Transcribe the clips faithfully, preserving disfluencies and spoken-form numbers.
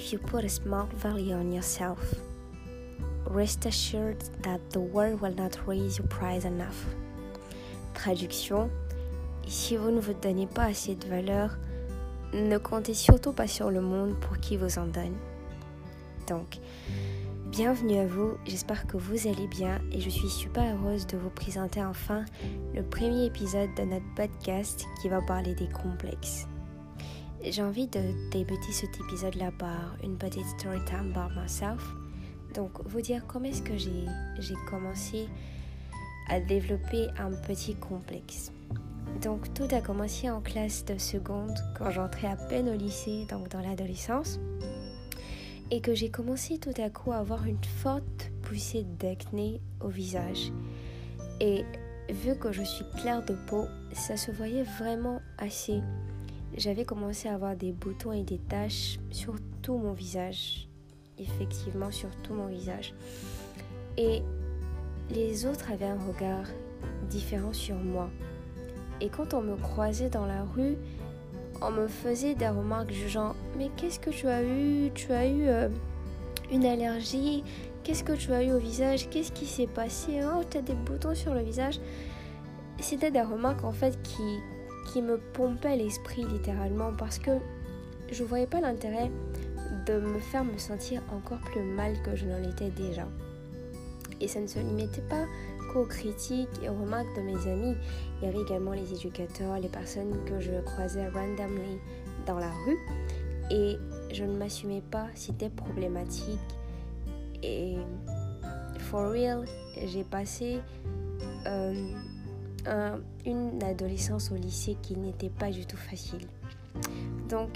if you put a small value on yourself, rest assured that the world will not raise your price enough. Traduction, si vous ne vous donnez pas assez de valeur, ne comptez surtout pas sur le monde pour qu'il vous en donne. Donc, bienvenue à vous, j'espère que vous allez bien et je suis super heureuse de vous présenter enfin le premier épisode de notre podcast qui va parler des complexes. J'ai envie de débuter cet épisode-là par une petite story time about myself. Donc, vous dire comment est-ce que j'ai, j'ai commencé à développer un petit complexe. Donc, tout a commencé en classe de seconde quand j'entrais à peine au lycée, donc dans l'adolescence. Et que j'ai commencé tout à coup à avoir une forte poussée d'acné au visage. Et vu que je suis claire de peau, ça se voyait vraiment assez. J'avais commencé à avoir des boutons et des taches sur tout mon visage. Effectivement, sur tout mon visage. Et les autres avaient un regard différent sur moi. Et quand on me croisait dans la rue, on me faisait des remarques du genre « Mais qu'est-ce que tu as eu ? Tu as eu euh, une allergie ? Qu'est-ce que tu as eu au visage ? Qu'est-ce qui s'est passé ? Oh, tu as des boutons sur le visage ?» C'était des remarques en fait qui, qui me pompaient l'esprit littéralement parce que je ne voyais pas l'intérêt de me faire me sentir encore plus mal que je n'en étais déjà. Et ça ne se limitait pas qu'aux critiques et aux remarques de mes amis. Il y avait également les éducateurs, les personnes que je croisais randomly dans la rue. Et je ne m'assumais pas, c'était problématique. Et for real, j'ai passé euh, un, une adolescence au lycée qui n'était pas du tout facile. Donc,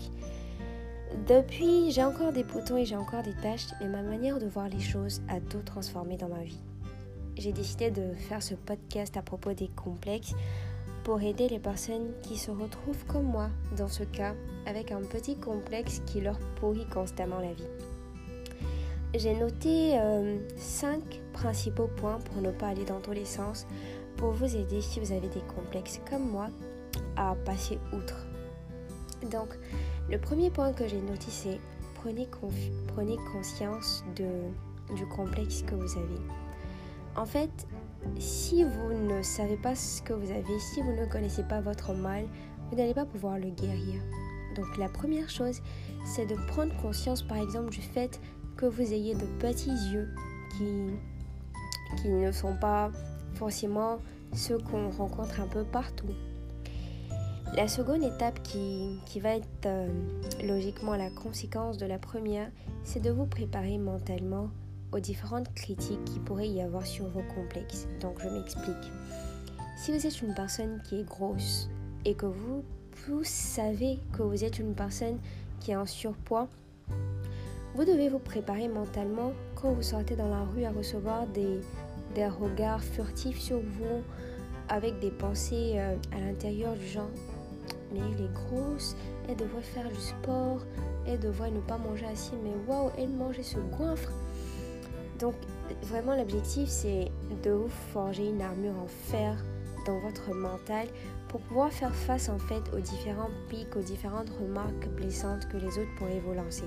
depuis, j'ai encore des boutons et j'ai encore des taches, mais ma manière de voir les choses a tout transformé dans ma vie. J'ai décidé de faire ce podcast à propos des complexes pour aider les personnes qui se retrouvent comme moi, dans ce cas, avec un petit complexe qui leur pourrit constamment la vie. J'ai noté euh, cinq principaux points pour ne pas aller dans tous les sens, pour vous aider si vous avez des complexes comme moi à passer outre. Donc, le premier point que j'ai noté, c'est prenez, conf- prenez conscience de, du complexe que vous avez. En fait, si vous ne savez pas ce que vous avez, si vous ne connaissez pas votre mal, vous n'allez pas pouvoir le guérir. Donc la première chose, c'est de prendre conscience par exemple du fait que vous ayez de petits yeux qui, qui ne sont pas forcément ceux qu'on rencontre un peu partout. La seconde étape qui, qui va être euh, logiquement la conséquence de la première, c'est de vous préparer mentalement aux différentes critiques qu'il pourrait y avoir sur vos complexes. Donc je m'explique. Si vous êtes une personne qui est grosse et que vous, vous savez que vous êtes une personne qui est en surpoids, vous devez vous préparer mentalement quand vous sortez dans la rue à recevoir des, des regards furtifs sur vous avec des pensées euh, à l'intérieur du genre « Mais elle est grosse, elle devrait faire du sport, elle devrait ne pas manger assis, mais waouh, elle mange et se goinfre !» Donc, vraiment, l'objectif, c'est de vous forger une armure en fer dans votre mental pour pouvoir faire face, en fait, aux différents pics, aux différentes remarques blessantes que les autres pourraient vous lancer.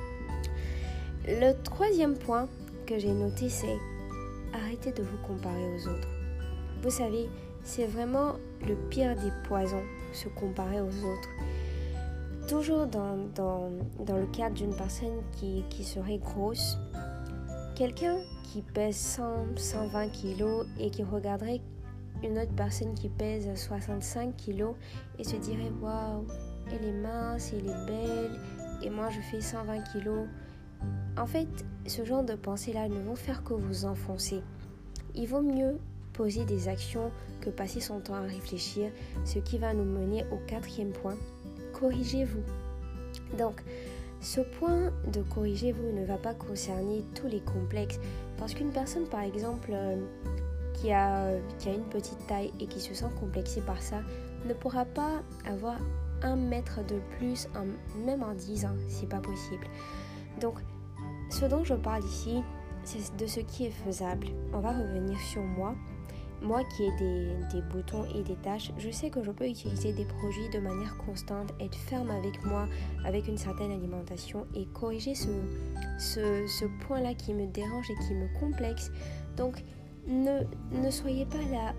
Le troisième point que j'ai noté, c'est arrêtez de vous comparer aux autres. Vous savez, c'est vraiment le pire des poisons, se comparer aux autres. Toujours dans, dans, dans le cadre d'une personne qui, qui serait grosse, quelqu'un qui pèse cent, cent vingt kilos et qui regarderait une autre personne qui pèse soixante-cinq kilos et se dirait « Waouh, elle est mince, elle est belle et moi je fais cent vingt kilos ». En fait, ce genre de pensées-là ne vont faire que vous enfoncer. Il vaut mieux poser des actions que passer son temps à réfléchir, ce qui va nous mener au quatrième point. Corrigez-vous. Donc, ce point de corrigez-vous ne va pas concerner tous les complexes parce qu'une personne par exemple euh, qui, a, qui a une petite taille et qui se sent complexée par ça ne pourra pas avoir un mètre de plus en, même en dix ans, c'est pas possible. Donc ce dont je parle ici, c'est de ce qui est faisable. On va revenir sur moi moi qui ai des, des boutons et des taches, je sais que je peux utiliser des produits de manière constante, être ferme avec moi, avec une certaine alimentation et corriger ce, ce, ce point-là qui me dérange et qui me complexe. Donc, ne, ne soyez pas là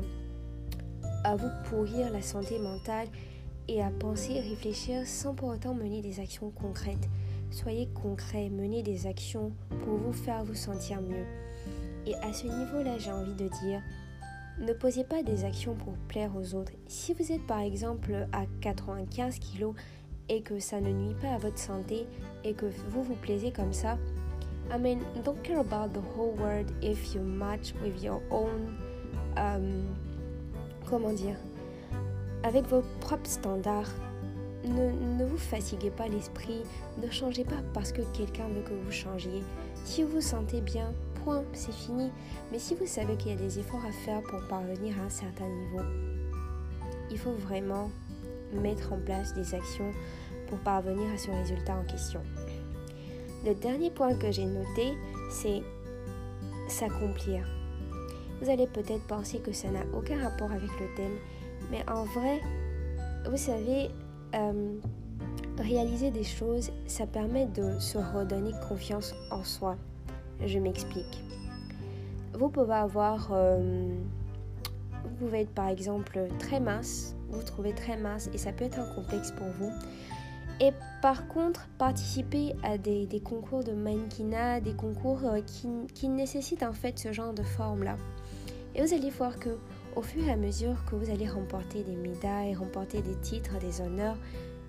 à, à vous pourrir la santé mentale et à penser et réfléchir sans pour autant mener des actions concrètes. Soyez concret, menez des actions pour vous faire vous sentir mieux. Et à ce niveau-là, j'ai envie de dire, ne posez pas des actions pour plaire aux autres. Si vous êtes par exemple à quatre-vingt-quinze kilos et que ça ne nuit pas à votre santé et que vous vous plaisez comme ça, I mean, don't care about the whole world if you match with your own, um, comment dire, avec vos propres standards. Ne, ne vous fatiguez pas l'esprit, ne changez pas parce que quelqu'un veut que vous changiez. Si vous vous sentez bien, point, c'est fini. Mais si vous savez qu'il y a des efforts à faire pour parvenir à un certain niveau, il faut vraiment mettre en place des actions pour parvenir à ce résultat en question. Le dernier point que j'ai noté, c'est s'accomplir. Vous allez peut-être penser que ça n'a aucun rapport avec le thème, mais en vrai, vous savez, euh, réaliser des choses, ça permet de se redonner confiance en soi. Je m'explique. Vous pouvez avoir, euh, vous pouvez être par exemple très mince, vous vous trouvez très mince et ça peut être un complexe pour vous. Et par contre, participer à des, des concours de mannequinat, des concours euh, qui, qui nécessitent en fait ce genre de forme-là. Et vous allez voir que au fur et à mesure que vous allez remporter des médailles, remporter des titres, des honneurs,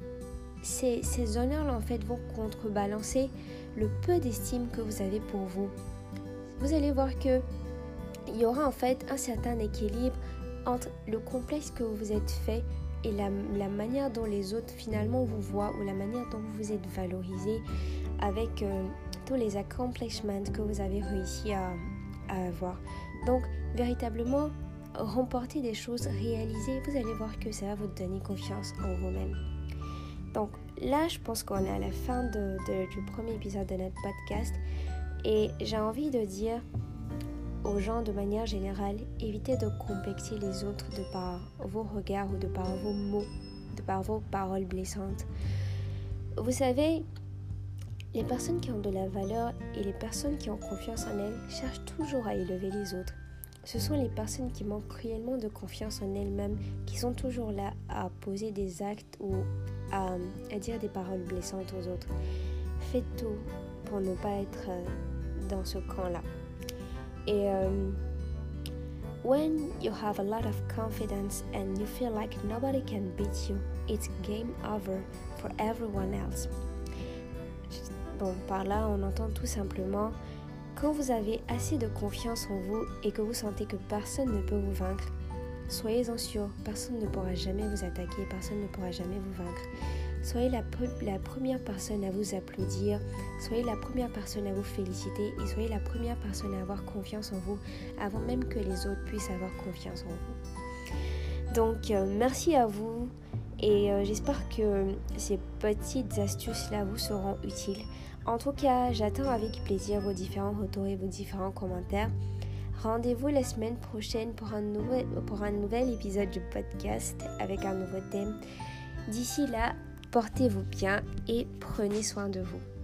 ces, ces honneurs-là en fait vont contrebalancer le peu d'estime que vous avez pour vous. Vous allez voir que il y aura en fait un certain équilibre entre le complexe que vous vous êtes fait et la, la manière dont les autres finalement vous voient ou la manière dont vous vous êtes valorisé avec euh, tous les accomplishments que vous avez réussi à, à avoir. Donc, véritablement, remporter des choses réalisées, vous allez voir que ça va vous donner confiance en vous-même. Donc là, je pense qu'on est à la fin de, de, du premier épisode de notre podcast et j'ai envie de dire aux gens de manière générale, évitez de complexer les autres de par vos regards ou de par vos mots, de par vos paroles blessantes. Vous savez, les personnes qui ont de la valeur et les personnes qui ont confiance en elles cherchent toujours à élever les autres. Ce sont les personnes qui manquent cruellement de confiance en elles-mêmes qui sont toujours là à poser des actes ou à, à dire des paroles blessantes aux autres. Faites tout pour ne pas être dans ce camp-là. Et um, when you have a lot of confidence and you feel like nobody can beat you, it's game over for everyone else. Bon, par là, on entend tout simplement quand vous avez assez de confiance en vous et que vous sentez que personne ne peut vous vaincre, soyez-en sûr, personne ne pourra jamais vous attaquer, personne ne pourra jamais vous vaincre. Soyez la, pre- la première personne à vous applaudir, soyez la première personne à vous féliciter et soyez la première personne à avoir confiance en vous avant même que les autres puissent avoir confiance en vous. Donc, euh, merci à vous et euh, j'espère que ces petites astuces-là vous seront utiles. En tout cas, j'attends avec plaisir vos différents retours et vos différents commentaires. Rendez-vous la semaine prochaine pour un nouvel, pour un nouvel épisode du podcast avec un nouveau thème. D'ici là, portez-vous bien et prenez soin de vous.